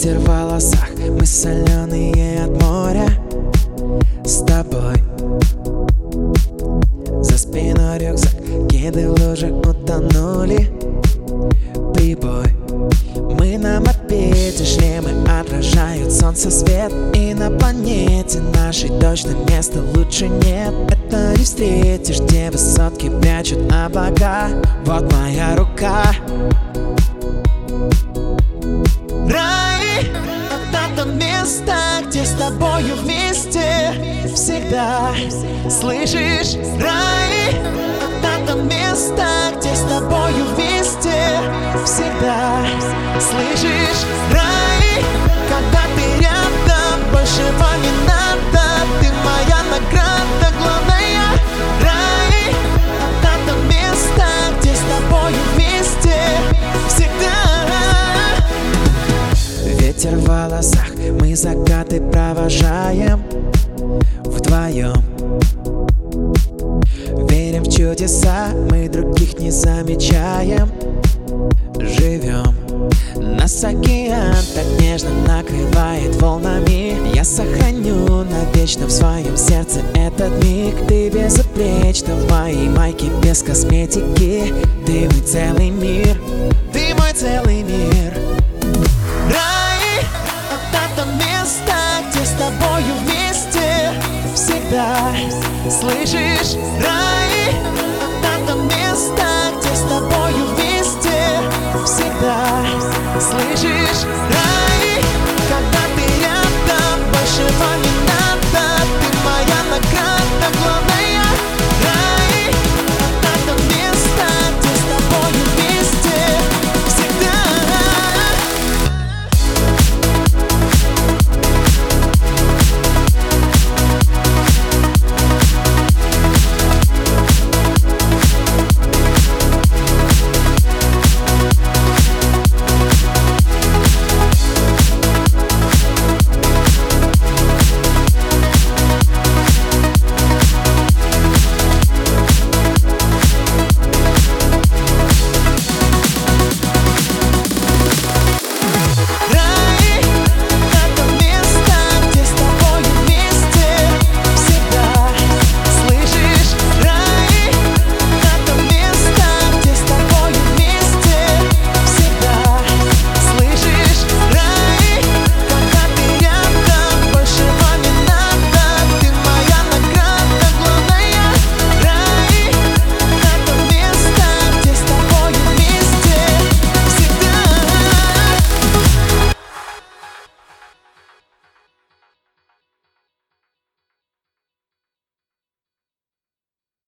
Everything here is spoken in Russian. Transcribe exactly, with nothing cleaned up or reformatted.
Ветер в волосах, мы соленые от моря с тобой. За спиной рюкзак, кеды в лужах утонули. Прибой. Мы на мопеде, шлемы отражают солнце свет. И на планете нашей точно места лучше нет. Это не встретишь, где высотки прячут облака. Вот моя рука. Рай — это место, где с тобою вместе всегда. Слышишь? Рай — это место, где с тобою вместе всегда. Слышишь? Рай, когда ты рядом, большего не надо. Ты моя награда главная. Рай — это место, где с тобою вместе всегда. Ветер в волосах, мы закаты провожаем вдвоем. Верим в чудеса, мы других не замечаем. Живем. Нас океан так нежно накрывает волнами. Я сохраню навечно в своем сердце этот миг. Ты безупречна в моей майке без косметики. Ты мой целый мир, ты мой целый мир. Рай — это место, где с тобою вместе всегда. Слышишь? Рай — это место, где с тобою вместе всегда. Слышишь?